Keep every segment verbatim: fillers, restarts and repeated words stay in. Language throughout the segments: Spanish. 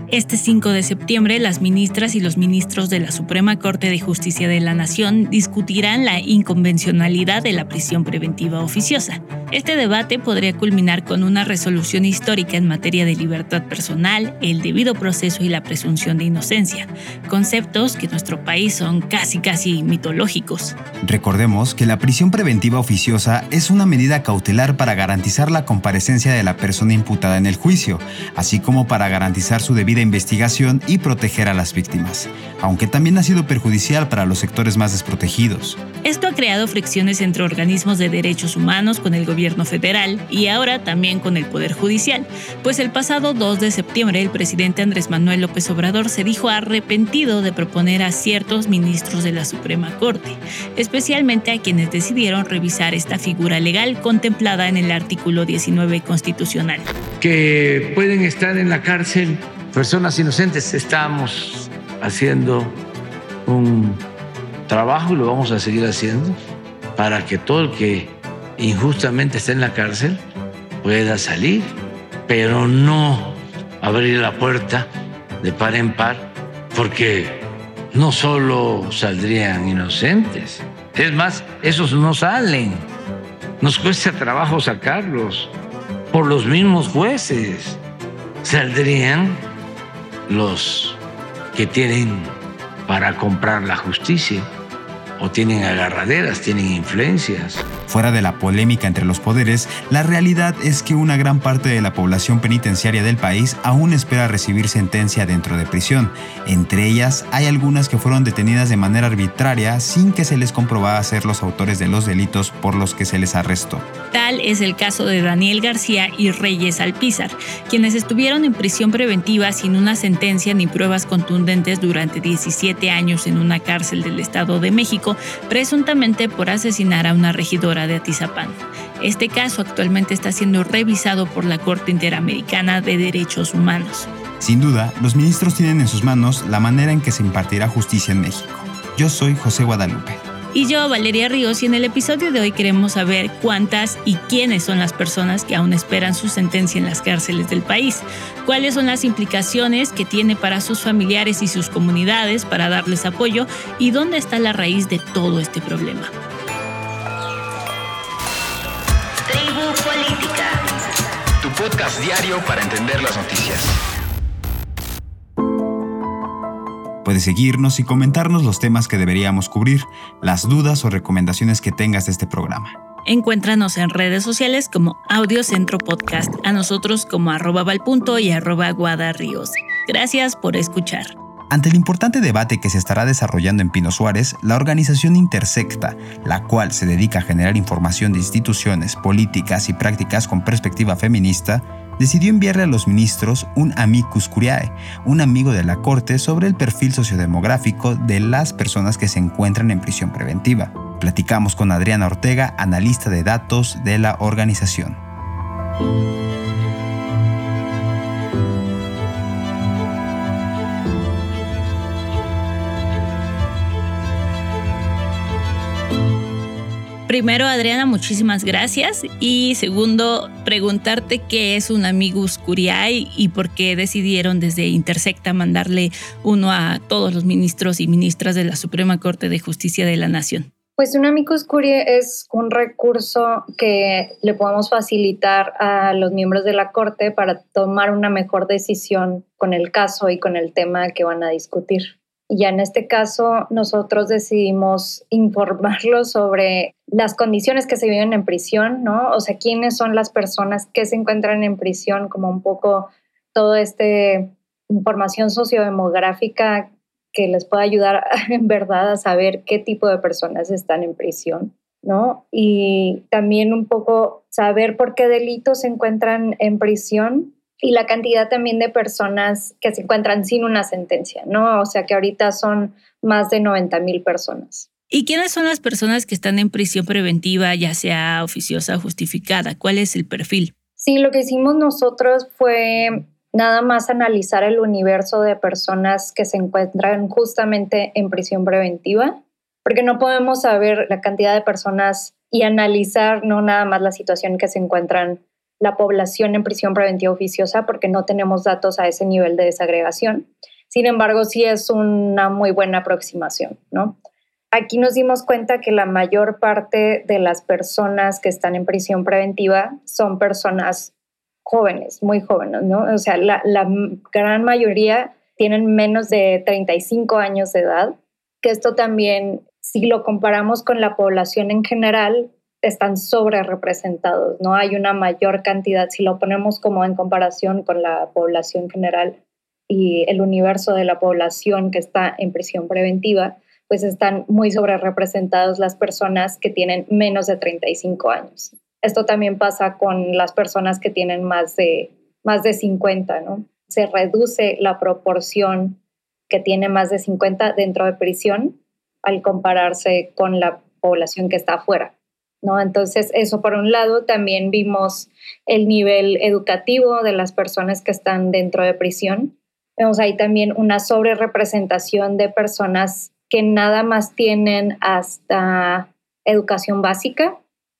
Este cinco de septiembre, las ministras y los ministros de la Suprema Corte de Justicia de la Nación discutirán la inconvencionalidad de la prisión preventiva oficiosa. Este debate podría culminar con una resolución histórica en materia de libertad personal, el debido proceso y la presunción de inocencia, conceptos que en nuestro país son casi casi mitológicos. Recordemos que la prisión preventiva oficiosa es una medida cautelar para garantizar la comparecencia de la persona imputada en el juicio, así como para garantizar su debida investigación y proteger a las víctimas, aunque también ha sido perjudicial para los sectores más desprotegidos. Esto ha creado fricciones entre organismos de derechos humanos con el gobierno federal y ahora también con el Poder Judicial, pues el pasado dos de septiembre el presidente Andrés Manuel López Obrador se dijo arrepentido de proponer a ciertos ministros de la Suprema Corte, especialmente a quienes decidieron revisar esta figura legal contemplada en el artículo diecinueve constitucional. Que pueden estar en la cárcel personas inocentes. Estamos haciendo un trabajo y lo vamos a seguir haciendo para que todo el que injustamente esté en la cárcel pueda salir, pero no abrir la puerta de par en par, porque no solo saldrían inocentes, es más, esos no salen, nos cuesta trabajo sacarlos por los mismos jueces, saldrían los que tienen para comprar la justicia o tienen agarraderas, tienen influencias. Fuera de la polémica entre los poderes, la realidad es que una gran parte de la población penitenciaria del país aún espera recibir sentencia dentro de prisión. Entre ellas, hay algunas que fueron detenidas de manera arbitraria sin que se les comprobara ser los autores de los delitos por los que se les arrestó. Tal es el caso de Daniel García y Reyes Alpizar, quienes estuvieron en prisión preventiva sin una sentencia ni pruebas contundentes durante diecisiete años en una cárcel del Estado de México, presuntamente por asesinar a una regidora de Atizapán. Este caso actualmente está siendo revisado por la Corte Interamericana de Derechos Humanos. Sin duda, los ministros tienen en sus manos la manera en que se impartirá justicia en México. Yo soy José Guadalupe. Y yo, Valeria Ríos, y en el episodio de hoy queremos saber cuántas y quiénes son las personas que aún esperan su sentencia en las cárceles del país, cuáles son las implicaciones que tiene para sus familiares y sus comunidades para darles apoyo y dónde está la raíz de todo este problema. Tu podcast diario para entender las noticias. Puedes seguirnos y comentarnos los temas que deberíamos cubrir, las dudas o recomendaciones que tengas de este programa. Encuéntranos en redes sociales como Audiocentro Podcast, a nosotros como arroba valpunto y arroba guadarríos. Gracias por escuchar. Ante el importante debate que se estará desarrollando en Pino Suárez, la organización Intersecta, la cual se dedica a generar información de instituciones, políticas y prácticas con perspectiva feminista, decidió enviarle a los ministros un amicus curiae, un amigo de la Corte, sobre el perfil sociodemográfico de las personas que se encuentran en prisión preventiva. Platicamos con Adriana Ortega, analista de datos de la organización. Primero, Adriana, muchísimas gracias. Y segundo, preguntarte qué es un amicus curiae y por qué decidieron desde Intersecta mandarle uno a todos los ministros y ministras de la Suprema Corte de Justicia de la Nación. Pues un amicus curiae es un recurso que le podemos facilitar a los miembros de la Corte para tomar una mejor decisión con el caso y con el tema que van a discutir. Y ya en este caso nosotros decidimos informarlos sobre las condiciones que se viven en prisión, ¿no? O sea, quiénes son las personas que se encuentran en prisión, como un poco toda esta información sociodemográfica que les pueda ayudar en verdad a saber qué tipo de personas están en prisión, ¿no? Y también un poco saber por qué delitos se encuentran en prisión y la cantidad también de personas que se encuentran sin una sentencia, ¿no? O sea, que ahorita son más de noventa mil personas. ¿Y quiénes son las personas que están en prisión preventiva, ya sea oficiosa o justificada? ¿Cuál es el perfil? Sí, lo que hicimos nosotros fue nada más analizar el universo de personas que se encuentran justamente en prisión preventiva, porque no podemos saber la cantidad de personas y analizar no nada más la situación que se encuentran la población en prisión preventiva oficiosa porque no tenemos datos a ese nivel de desagregación. Sin embargo, sí es una muy buena aproximación, ¿no? Aquí nos dimos cuenta que la mayor parte de las personas que están en prisión preventiva son personas jóvenes, muy jóvenes, ¿no? O sea, la, la gran mayoría tienen menos de treinta y cinco años de edad, que esto también, si lo comparamos con la población en general, están sobre representados, ¿no? Hay una mayor cantidad, si lo ponemos como en comparación con la población general y el universo de la población que está en prisión preventiva, pues están muy sobre representados las personas que tienen menos de treinta y cinco años. Esto también pasa con las personas que tienen más de, más de cincuenta, ¿no? Se reduce la proporción que tiene más de cincuenta dentro de prisión al compararse con la población que está afuera, ¿no? Entonces, eso por un lado. También vimos el nivel educativo de las personas que están dentro de prisión. Vemos ahí también una sobrerepresentación de personas que nada más tienen hasta educación básica.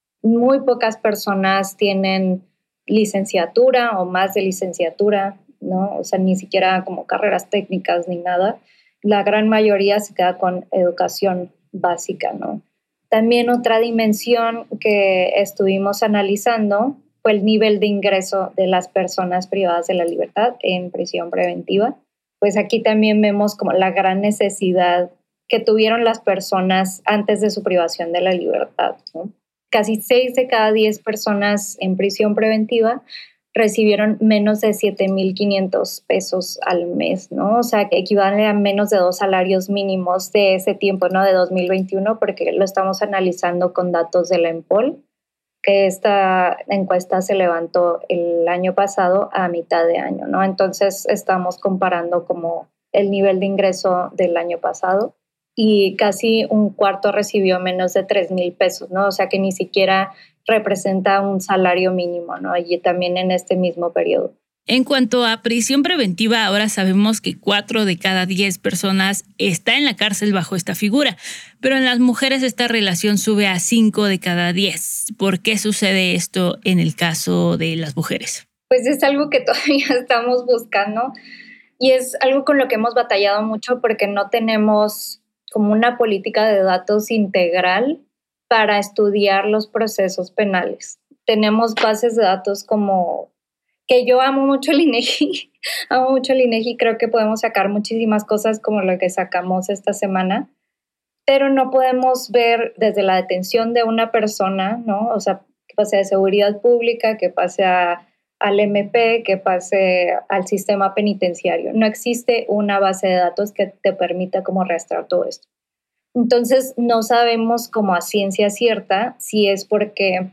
Muy pocas personas tienen licenciatura o más de licenciatura, ¿no? O sea, ni siquiera como carreras técnicas ni nada. La gran mayoría se queda con educación básica, ¿no? También otra dimensión que estuvimos analizando fue el nivel de ingreso de las personas privadas de la libertad en prisión preventiva. Pues aquí también vemos como la gran necesidad que tuvieron las personas antes de su privación de la libertad, ¿no? Casi seis de cada diez personas en prisión preventiva recibieron menos de siete mil quinientos pesos al mes, ¿no? O sea, que equivale a menos de dos salarios mínimos de ese tiempo, ¿no? De dos mil veintiuno, porque lo estamos analizando con datos de la EMPOL, que esta encuesta se levantó el año pasado a mitad de año, ¿no? Entonces estamos comparando como el nivel de ingreso del año pasado y casi un cuarto recibió menos de tres mil pesos, ¿no? O sea que ni siquiera representa un salario mínimo, ¿no? Allí también en este mismo periodo. En cuanto a prisión preventiva, ahora sabemos que cuatro de cada diez personas está en la cárcel bajo esta figura, pero en las mujeres esta relación sube a cinco de cada diez. ¿Por qué sucede esto en el caso de las mujeres? Pues es algo que todavía estamos buscando y es algo con lo que hemos batallado mucho porque no tenemos como una política de datos integral para estudiar los procesos penales. Tenemos bases de datos como que yo amo mucho el INEGI, amo mucho el INEGI, creo que podemos sacar muchísimas cosas como lo que sacamos esta semana, pero no podemos ver desde la detención de una persona, ¿no? O sea, que pase de seguridad pública, que pase a, al M P, que pase al sistema penitenciario. No existe una base de datos que te permita como rastrear todo esto. Entonces, no sabemos como a ciencia cierta si es porque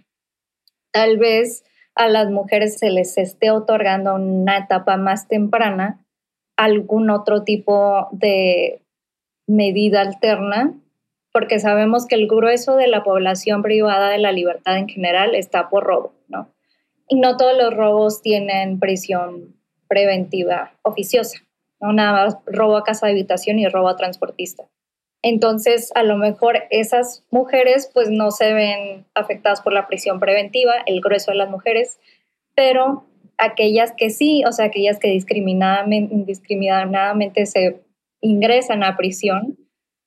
tal vez a las mujeres se les esté otorgando una etapa más temprana algún otro tipo de medida alterna, porque sabemos que el grueso de la población privada de la libertad en general está por robo, ¿no? Y no todos los robos tienen prisión preventiva oficiosa, ¿no? Nada más robo a casa de habitación y robo a transportista. Entonces, a lo mejor esas mujeres pues no se ven afectadas por la prisión preventiva, el grueso de las mujeres, pero aquellas que sí, o sea, aquellas que discriminadamente, indiscriminadamente se ingresan a prisión,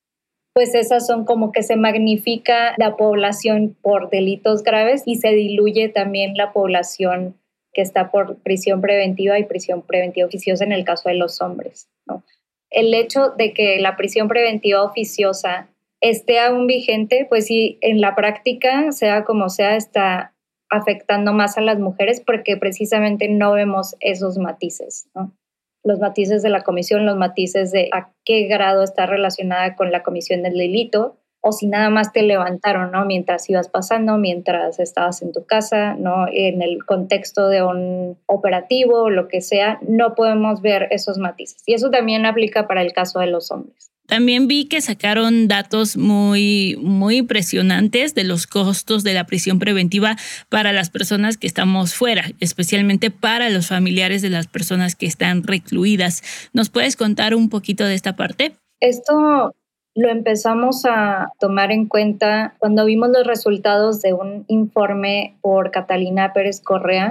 pues esas son como que se magnifica la población por delitos graves y se diluye también la población que está por prisión preventiva y prisión preventiva oficiosa en el caso de los hombres, ¿no? El hecho de que la prisión preventiva oficiosa esté aún vigente, pues sí, en la práctica, sea como sea, está afectando más a las mujeres porque precisamente no vemos esos matices, ¿no? Los matices de la comisión, los matices de a qué grado está relacionada con la comisión del delito, o si nada más te levantaron, ¿no? Mientras ibas pasando, mientras estabas en tu casa, ¿no? En el contexto de un operativo o lo que sea, no podemos ver esos matices. Y eso también aplica para el caso de los hombres. También vi que sacaron datos muy, muy impresionantes de los costos de la prisión preventiva para las personas que estamos fuera, especialmente para los familiares de las personas que están recluidas. ¿Nos puedes contar un poquito de esta parte? Esto lo empezamos a tomar en cuenta cuando vimos los resultados de un informe por Catalina Pérez Correa,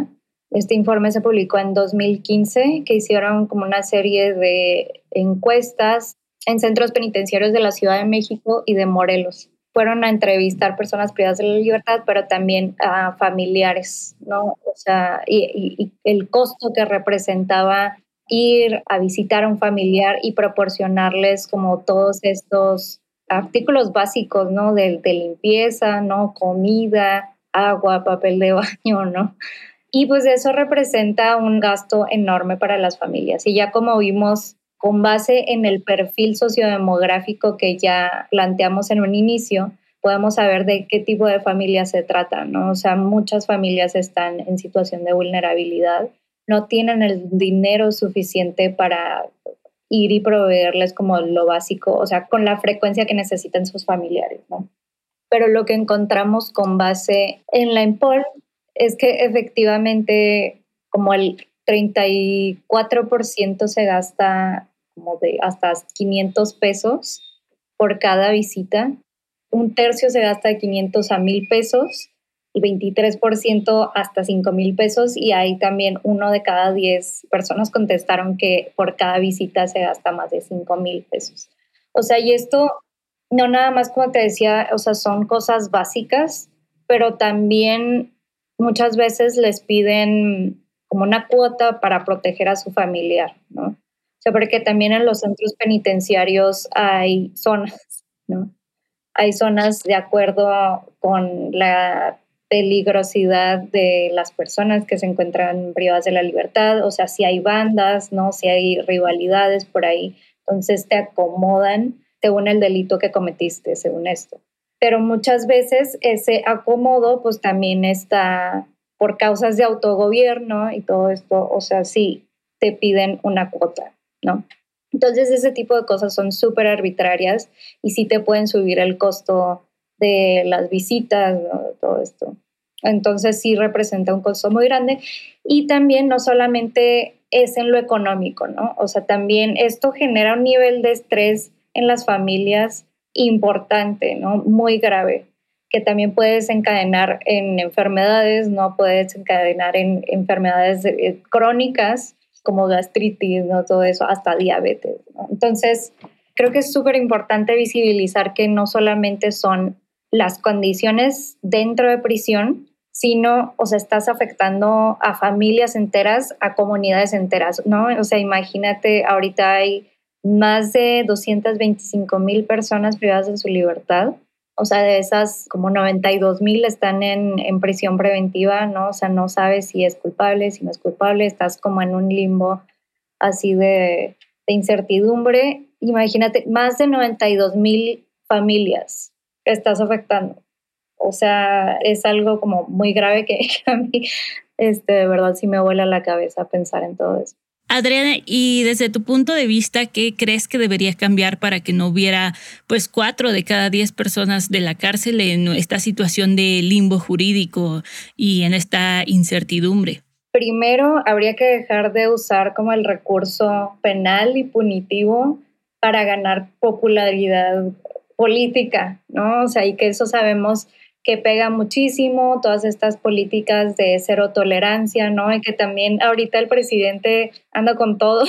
Este informe se publicó en dos mil quince, que hicieron como una serie de encuestas en centros penitenciarios de la Ciudad de México y de Morelos. Fueron a entrevistar personas privadas de la libertad, pero también a familiares, ¿no? O sea, y, y, y el costo que representaba ir a visitar a un familiar y proporcionarles como todos estos artículos básicos, ¿no? De, de limpieza, ¿no? Comida, agua, papel de baño, ¿no? Y pues eso representa un gasto enorme para las familias. Y ya como vimos, con base en el perfil sociodemográfico que ya planteamos en un inicio, podemos saber de qué tipo de familia se trata, ¿no? O sea, muchas familias están en situación de vulnerabilidad, no tienen el dinero suficiente para ir y proveerles como lo básico, o sea, con la frecuencia que necesitan sus familiares, ¿no? Pero lo que encontramos con base en la EMPOL es que efectivamente como el treinta y cuatro por ciento se gasta como de hasta quinientos pesos por cada visita, un tercio se gasta de quinientos a mil pesos, el veintitrés por ciento hasta cinco mil pesos, y ahí también uno de cada diez personas contestaron que por cada visita se gasta más de cinco mil pesos. O sea, y esto no nada más, como te decía, o sea, son cosas básicas, pero también muchas veces les piden como una cuota para proteger a su familiar, ¿no? O sea, porque también en los centros penitenciarios hay zonas, ¿no? Hay zonas de acuerdo con la peligrosidad de las personas que se encuentran privadas de la libertad, o sea, si hay bandas, ¿no? Si hay rivalidades por ahí, entonces te acomodan según el delito que cometiste, según esto. Pero muchas veces ese acomodo pues también está por causas de autogobierno y todo esto, o sea, sí te piden una cuota, ¿no? Entonces ese tipo de cosas son súper arbitrarias y sí te pueden subir el costo de las visitas, ¿no? Todo esto. Entonces sí representa un costo muy grande, y también no solamente es en lo económico, ¿no? O sea, también esto genera un nivel de estrés en las familias importante, ¿no? Muy grave, que también puede desencadenar en enfermedades, ¿no? Puede desencadenar en enfermedades eh, crónicas como gastritis, ¿no? Todo eso, hasta diabetes, ¿no? Entonces, creo que es súper importante visibilizar que no solamente son las condiciones dentro de prisión, sino, o sea, estás afectando a familias enteras, a comunidades enteras, ¿no? O sea, imagínate, ahorita hay más de doscientas veinticinco mil personas privadas de su libertad. O sea, de esas, como noventa y dos mil están en, en prisión preventiva, ¿no? O sea, no sabes si es culpable, si no es culpable, estás como en un limbo así de, de incertidumbre. Imagínate, más de noventa y dos mil familias que estás afectando. O sea, es algo como muy grave que, que a mí, este, de verdad, sí me vuela la cabeza pensar en todo eso. Adriana, y desde tu punto de vista, ¿qué crees que debería cambiar para que no hubiera pues cuatro de cada diez personas de la cárcel en esta situación de limbo jurídico y en esta incertidumbre? Primero, habría que dejar de usar como el recurso penal y punitivo para ganar popularidad política, ¿no? O sea, y que eso sabemos que pega muchísimo, todas estas políticas de cero tolerancia, ¿no? Y que también ahorita el presidente anda con todo,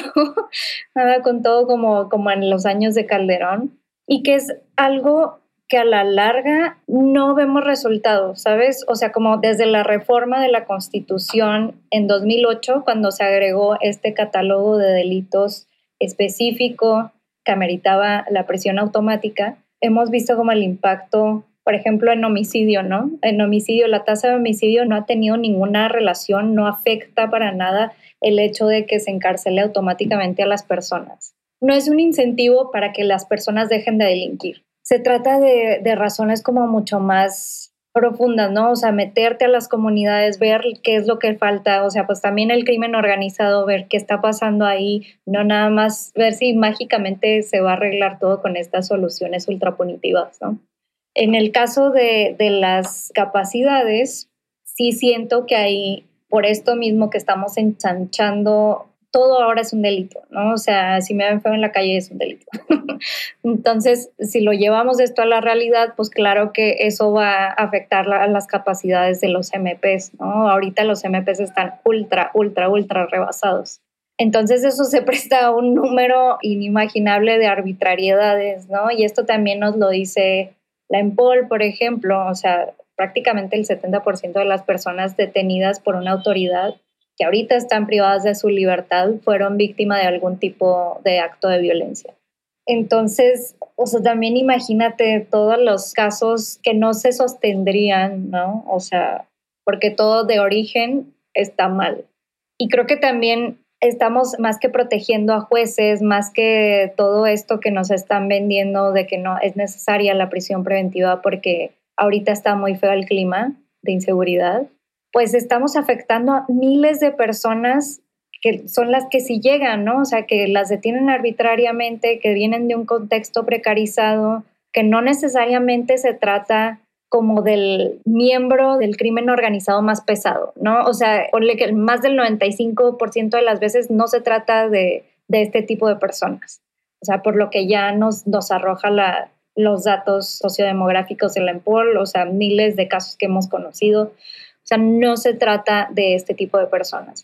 anda con todo como, como en los años de Calderón, y que es algo que a la larga no vemos resultados, ¿sabes? O sea, como desde la reforma de la Constitución en dos mil ocho, cuando se agregó este catálogo de delitos específico que ameritaba la prisión automática, hemos visto como el impacto, por ejemplo, en homicidio, ¿no? En homicidio, la tasa de homicidio no ha tenido ninguna relación, no afecta para nada el hecho de que se encarcele automáticamente a las personas. No es un incentivo para que las personas dejen de delinquir. Se trata de, de razones como mucho más profundas, ¿no? O sea, meterte a las comunidades, ver qué es lo que falta, o sea, pues también el crimen organizado, ver qué está pasando ahí, no nada más ver si mágicamente se va a arreglar todo con estas soluciones ultrapunitivas, ¿no? En el caso de, de las capacidades, sí siento que ahí, por esto mismo que estamos ensanchando todo ahora es un delito, ¿no? O sea, si me ven feo en la calle es un delito. Entonces, si lo llevamos esto a la realidad, pues claro que eso va a afectar la, las capacidades de los M Pes, ¿no? Ahorita los M Pes están ultra, ultra, ultra rebasados. Entonces eso se presta a un número inimaginable de arbitrariedades, ¿no? Y esto también nos lo dice la EMPOL, por ejemplo, o sea, prácticamente el setenta por ciento de las personas detenidas por una autoridad que ahorita están privadas de su libertad fueron víctimas de algún tipo de acto de violencia. Entonces, o sea, también imagínate todos los casos que no se sostendrían, ¿no? O sea, porque todo de origen está mal. Y creo que también estamos más que protegiendo a jueces, más que todo esto que nos están vendiendo de que no es necesaria la prisión preventiva porque ahorita está muy feo el clima de inseguridad, pues estamos afectando a miles de personas que son las que sí llegan, ¿no? O sea, que las detienen arbitrariamente, que vienen de un contexto precarizado, que no necesariamente se trata como del miembro del crimen organizado más pesado, ¿no? O sea, ponle que más del noventa y cinco por ciento de las veces no se trata de, de este tipo de personas. O sea, por lo que ya nos, nos arroja la, los datos sociodemográficos de la EMPOL, o sea, miles de casos que hemos conocido. O sea, no se trata de este tipo de personas.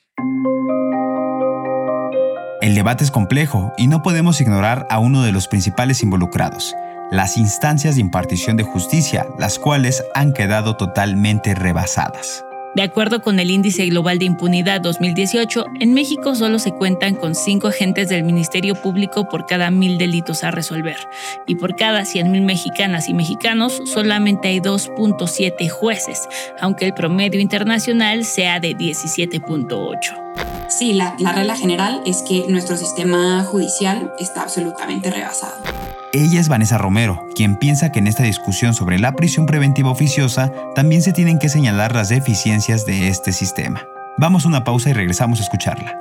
El debate es complejo y no podemos ignorar a uno de los principales involucrados, las instancias de impartición de justicia, las cuales han quedado totalmente rebasadas. De acuerdo con el Índice Global de Impunidad dos mil dieciocho, en México solo se cuentan con cinco agentes del Ministerio Público por cada mil delitos a resolver. Y por cada cien mil mexicanas y mexicanos, solamente hay dos punto siete jueces, aunque el promedio internacional sea de diecisiete punto ocho. Sí, la, la regla general es que nuestro sistema judicial está absolutamente rebasado. Ella es Vanessa Romero, quien piensa que en esta discusión sobre la prisión preventiva oficiosa también se tienen que señalar las deficiencias de este sistema. Vamos a una pausa y regresamos a escucharla.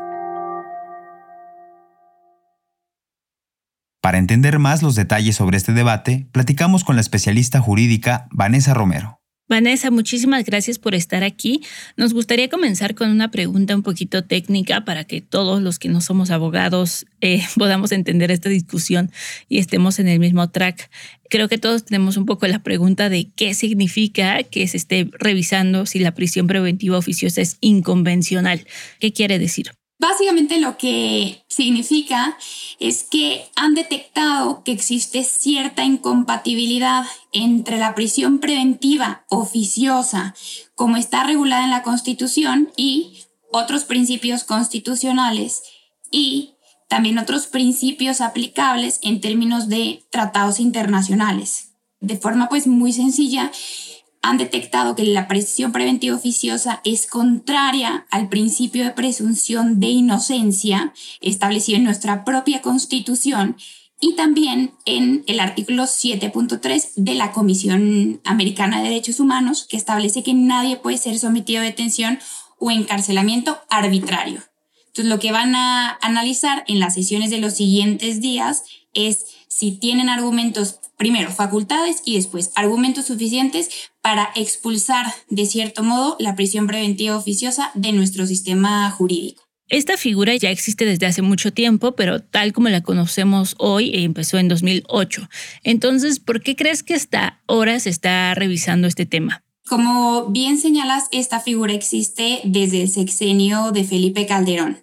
Para entender más los detalles sobre este debate, platicamos con la especialista jurídica Vanessa Romero. Vanessa, muchísimas gracias por estar aquí. Nos gustaría comenzar con una pregunta un poquito técnica para que todos los que no somos abogados eh, podamos entender esta discusión y estemos en el mismo track. Creo que todos tenemos un poco la pregunta de qué significa que se esté revisando si la prisión preventiva oficiosa es inconvencional. ¿Qué quiere decir? Básicamente lo que significa es que han detectado que existe cierta incompatibilidad entre la prisión preventiva oficiosa, como está regulada en la Constitución, y otros principios constitucionales y también otros principios aplicables en términos de tratados internacionales. De forma pues muy sencilla, han detectado que la prisión preventiva oficiosa es contraria al principio de presunción de inocencia establecido en nuestra propia Constitución y también en el artículo siete punto tres de la Comisión Americana de Derechos Humanos, que establece que nadie puede ser sometido a detención o encarcelamiento arbitrario. Entonces, lo que van a analizar en las sesiones de los siguientes días es si tienen argumentos, primero facultades y después argumentos suficientes para expulsar, de cierto modo, la prisión preventiva oficiosa de nuestro sistema jurídico. Esta figura ya existe desde hace mucho tiempo, pero tal como la conocemos hoy, empezó en dos mil ocho. Entonces, ¿por qué crees que hasta ahora se está revisando este tema? Como bien señalas, esta figura existe desde el sexenio de Felipe Calderón.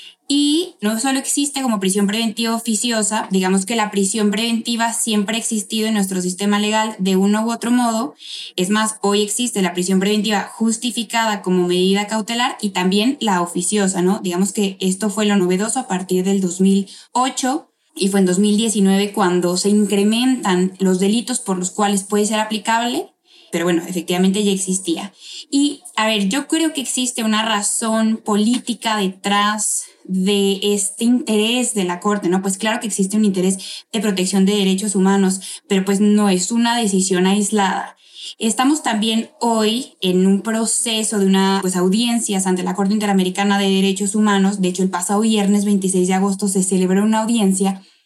Y no solo existe como prisión preventiva oficiosa, digamos que la prisión preventiva siempre ha existido en nuestro sistema legal de uno u otro modo. Es más, hoy existe la prisión preventiva justificada como medida cautelar y también la oficiosa, ¿no? Digamos que esto fue lo novedoso a partir del dos mil ocho y fue en dos mil diecinueve cuando se incrementan los delitos por los cuales puede ser aplicable. Pero bueno, efectivamente ya existía. Y a ver, yo creo que existe una razón política detrás de este interés de la Corte, ¿no? Pues claro que existe un interés de protección de derechos humanos, pero pues no es una decisión aislada. Estamos también hoy en un proceso de una pues, audiencias ante la Corte Interamericana de Derechos Humanos. De hecho, el pasado viernes veintiséis de agosto se celebró una audiencia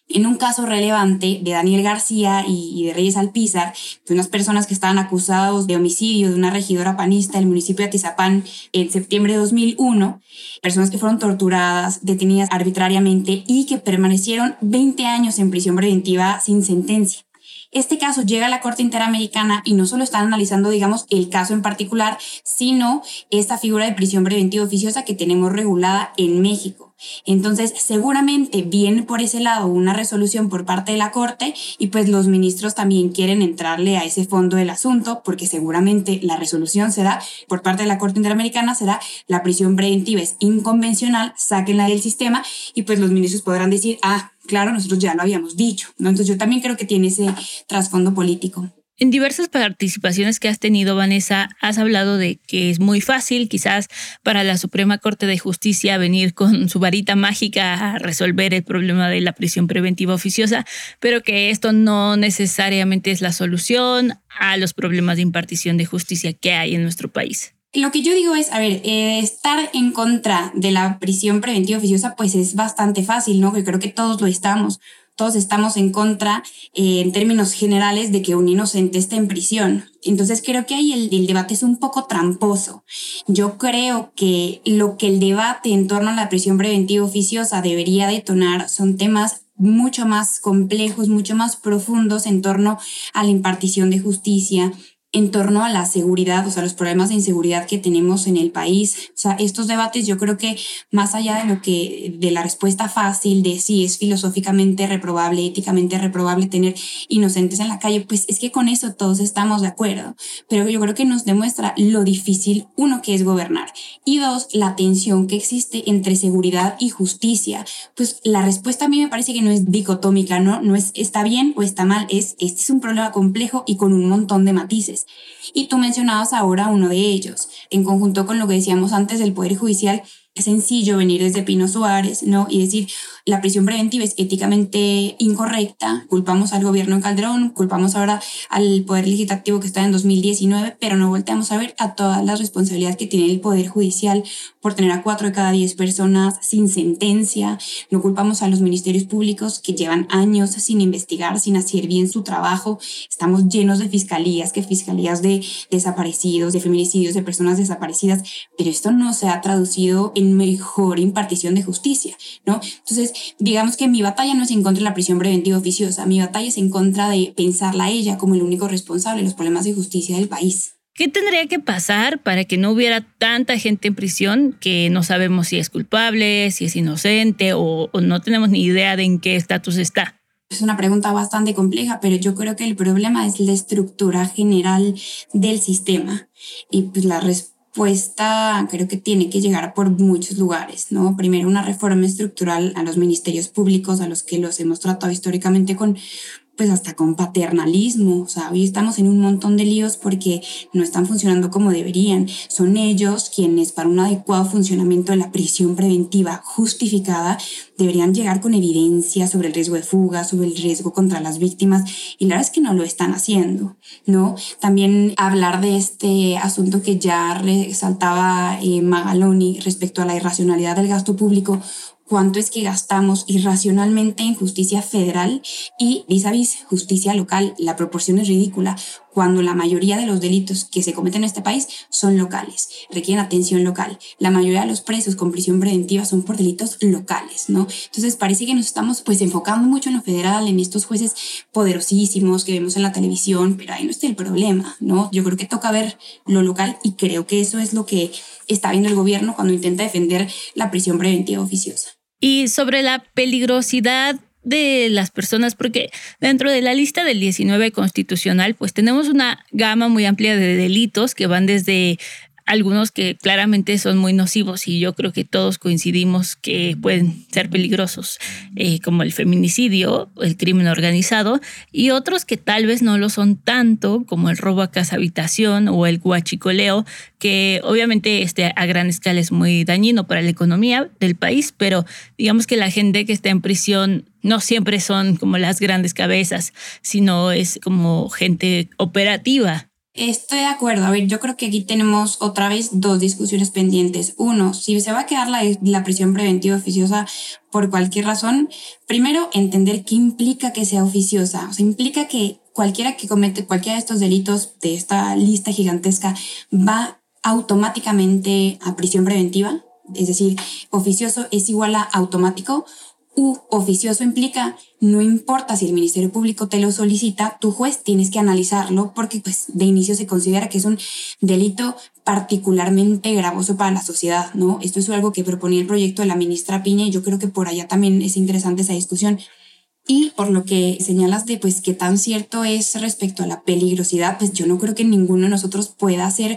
En un caso relevante de Daniel García y de Reyes Alpizar, de unas personas que estaban acusados de homicidio de una regidora panista del municipio de Atizapán en septiembre de dos mil uno, personas que fueron torturadas, detenidas arbitrariamente y que permanecieron veinte años en prisión preventiva sin sentencia. Este caso llega a la Corte Interamericana y no solo están analizando, digamos, el caso en particular, sino esta figura de prisión preventiva oficiosa que tenemos regulada en México. Entonces, seguramente viene por ese lado una resolución por parte de la Corte y pues los ministros también quieren entrarle a ese fondo del asunto porque seguramente la resolución será, por parte de la Corte Interamericana, será la prisión preventiva es inconvencional, sáquenla del sistema y pues los ministros podrán decir, ah, claro, nosotros ya lo habíamos dicho, ¿no? Entonces yo también creo que tiene ese trasfondo político. En diversas participaciones que has tenido, Vanessa, has hablado de que es muy fácil quizás para la Suprema Corte de Justicia venir con su varita mágica a resolver el problema de la prisión preventiva oficiosa, pero que esto no necesariamente es la solución a los problemas de impartición de justicia que hay en nuestro país. Lo que yo digo es, a ver, eh, estar en contra de la prisión preventiva oficiosa pues es bastante fácil, ¿no? Que creo que todos lo estamos. Todos estamos en contra, eh, en términos generales, de que un inocente esté en prisión. Entonces creo que ahí el, el debate es un poco tramposo. Yo creo que lo que el debate en torno a la prisión preventiva oficiosa debería detonar son temas mucho más complejos, mucho más profundos en torno a la impartición de justicia, en torno a la seguridad, o sea, los problemas de inseguridad que tenemos en el país. O sea, estos debates yo creo que más allá de lo que, de la respuesta fácil de si es filosóficamente reprobable, éticamente reprobable tener inocentes en la calle, pues es que con eso todos estamos de acuerdo. Pero yo creo que nos demuestra lo difícil, uno, que es gobernar, y dos, la tensión que existe entre seguridad y justicia. Pues la respuesta a mí me parece que no es dicotómica, ¿no? No es está bien o está mal, es este es un problema complejo y con un montón de matices. Y tú mencionabas ahora uno de ellos, en conjunto con lo que decíamos antes del Poder Judicial. Es sencillo venir desde Pino Suárez, ¿no? Y decir, la prisión preventiva es éticamente incorrecta, culpamos al gobierno de Calderón, culpamos ahora al Poder Legislativo que está en dos mil diecinueve, pero no volteamos a ver a todas las responsabilidades que tiene el Poder Judicial por tener a cuatro de cada diez personas sin sentencia, no culpamos a los ministerios públicos que llevan años sin investigar, sin hacer bien su trabajo, estamos llenos de fiscalías, que fiscalías de desaparecidos, de feminicidios, de personas desaparecidas, pero esto no se ha traducido en mejor impartición de justicia, ¿no? Entonces, digamos que mi batalla no es en contra de la prisión preventiva oficiosa, mi batalla es en contra de pensarla a ella como el único responsable de los problemas de justicia del país. ¿Qué tendría que pasar para que no hubiera tanta gente en prisión que no sabemos si es culpable, si es inocente o, o no tenemos ni idea de en qué estatus está? Es una pregunta bastante compleja, pero yo creo que el problema es la estructura general del sistema y pues la respuesta respuesta creo que tiene que llegar por muchos lugares, ¿no? Primero, una reforma estructural a los ministerios públicos, a los que los hemos tratado históricamente con, pues hasta con paternalismo. O sea, hoy estamos en un montón de líos porque no están funcionando como deberían. Son ellos quienes, para un adecuado funcionamiento de la prisión preventiva justificada, deberían llegar con evidencia sobre el riesgo de fuga, sobre el riesgo contra las víctimas, y la verdad es que no lo están haciendo, ¿no? También hablar de este asunto que ya resaltaba eh, Magaloni respecto a la irracionalidad del gasto público. Cuánto es que gastamos irracionalmente en justicia federal y vis a vis justicia local. La proporción es ridícula cuando la mayoría de los delitos que se cometen en este país son locales, requieren atención local. La mayoría de los presos con prisión preventiva son por delitos locales, ¿no? Entonces parece que nos estamos pues enfocando mucho en lo federal, en estos jueces poderosísimos que vemos en la televisión, pero ahí no está el problema, ¿no? Yo creo que toca ver lo local y creo que eso es lo que está viendo el gobierno cuando intenta defender la prisión preventiva oficiosa. Y sobre la peligrosidad de las personas, porque dentro de la lista del diecinueve constitucional, pues tenemos una gama muy amplia de delitos que van desde algunos que claramente son muy nocivos y yo creo que todos coincidimos que pueden ser peligrosos, eh, como el feminicidio, el crimen organizado, y otros que tal vez no lo son tanto, como el robo a casa habitación o el huachicoleo, que obviamente este, a gran escala es muy dañino para la economía del país, pero digamos que la gente que está en prisión no siempre son como las grandes cabezas, sino es como gente operativa. Estoy de acuerdo. A ver, yo creo que aquí tenemos otra vez dos discusiones pendientes. Uno, si se va a quedar la, la prisión preventiva oficiosa por cualquier razón, primero entender qué implica que sea oficiosa. O sea, implica que cualquiera que comete cualquiera de estos delitos de esta lista gigantesca va automáticamente a prisión preventiva. Es decir, oficioso es igual a automático. U oficioso implica, no importa si el Ministerio Público te lo solicita, tu juez tienes que analizarlo porque pues de inicio se considera que es un delito particularmente gravoso para la sociedad, ¿no? Esto es algo que proponía el proyecto de la ministra Piña y yo creo que por allá también es interesante esa discusión. Y por lo que señalas de pues qué tan cierto es respecto a la peligrosidad, pues yo no creo que ninguno de nosotros pueda hacer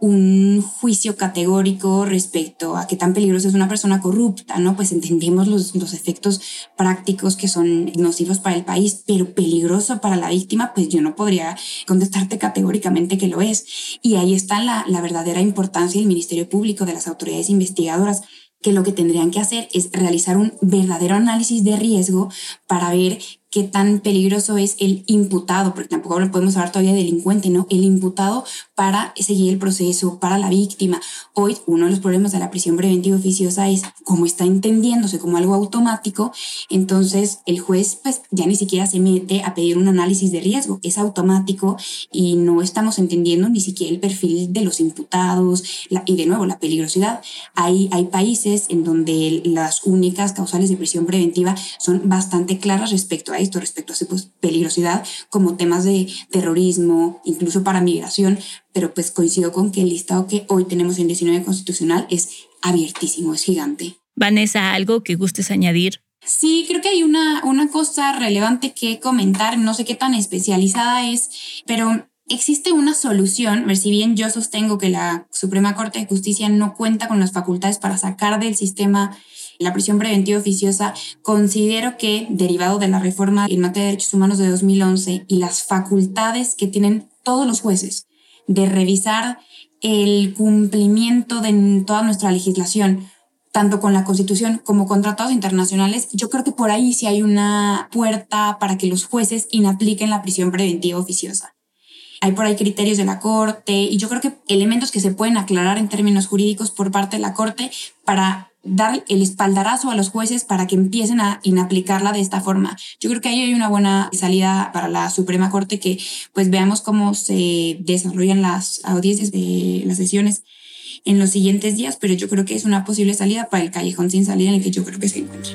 un juicio categórico respecto a qué tan peligroso es una persona corrupta, ¿no? Pues entendemos los, los efectos prácticos que son nocivos para el país, pero peligroso para la víctima, pues yo no podría contestarte categóricamente que lo es. Y ahí está la, la verdadera importancia del Ministerio Público, de las autoridades investigadoras, que lo que tendrían que hacer es realizar un verdadero análisis de riesgo para ver qué tan peligroso es el imputado, porque tampoco podemos hablar todavía de delincuente, ¿no? El imputado para seguir el proceso, para la víctima. Hoy uno de los problemas de la prisión preventiva oficiosa es como está entendiéndose como algo automático, entonces el juez pues ya ni siquiera se mete a pedir un análisis de riesgo, es automático y no estamos entendiendo ni siquiera el perfil de los imputados la, y de nuevo la peligrosidad. Hay, hay países en donde las únicas causales de prisión preventiva son bastante claras respecto a esto, respecto a su pues, peligrosidad, como temas de terrorismo, incluso para migración, pero pues coincido con que el listado que hoy tenemos en diecinueve constitucional es abiertísimo, es gigante. Vanessa, ¿algo que gustes añadir? Sí, creo que hay una, una cosa relevante que comentar, no sé qué tan especializada es, pero existe una solución, ver si bien yo sostengo que la Suprema Corte de Justicia no cuenta con las facultades para sacar del sistema la prisión preventiva oficiosa, considero que, derivado de la reforma en materia de derechos humanos de dos mil once y las facultades que tienen todos los jueces de revisar el cumplimiento de toda nuestra legislación, tanto con la Constitución como con tratados internacionales, yo creo que por ahí sí hay una puerta para que los jueces inapliquen la prisión preventiva oficiosa. Hay por ahí criterios de la Corte y yo creo que elementos que se pueden aclarar en términos jurídicos por parte de la Corte para dar el espaldarazo a los jueces para que empiecen a inaplicarla de esta forma. Yo creo que ahí hay una buena salida para la Suprema Corte, que pues veamos cómo se desarrollan las audiencias de las sesiones en los siguientes días, pero yo creo que es una posible salida para el callejón sin salida en el que yo creo que se encuentra.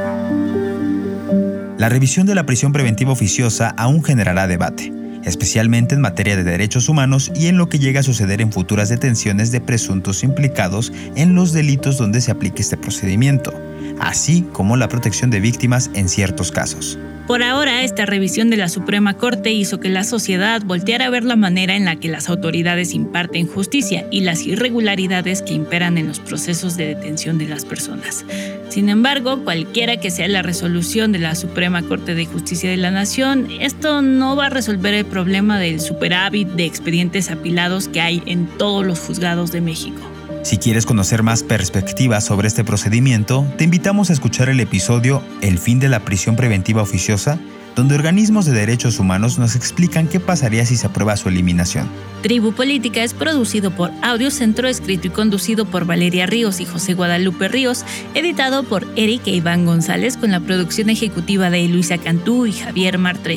La revisión de la prisión preventiva oficiosa aún generará debate, especialmente en materia de derechos humanos y en lo que llega a suceder en futuras detenciones de presuntos implicados en los delitos donde se aplique este procedimiento, así como la protección de víctimas en ciertos casos. Por ahora, esta revisión de la Suprema Corte hizo que la sociedad volteara a ver la manera en la que las autoridades imparten justicia y las irregularidades que imperan en los procesos de detención de las personas. Sin embargo, cualquiera que sea la resolución de la Suprema Corte de Justicia de la Nación, esto no va a resolver el problema del superávit de expedientes apilados que hay en todos los juzgados de México. Si quieres conocer más perspectivas sobre este procedimiento, te invitamos a escuchar el episodio El fin de la prisión preventiva oficiosa, donde organismos de derechos humanos nos explican qué pasaría si se aprueba su eliminación. Tribu Política es producido por Audio Centro, escrito y conducido por Valeria Ríos y José Guadalupe Ríos, editado por Eric e Iván González, con la producción ejecutiva de Luisa Cantú y Javier Martret.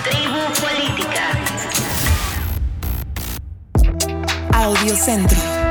Audio Centro.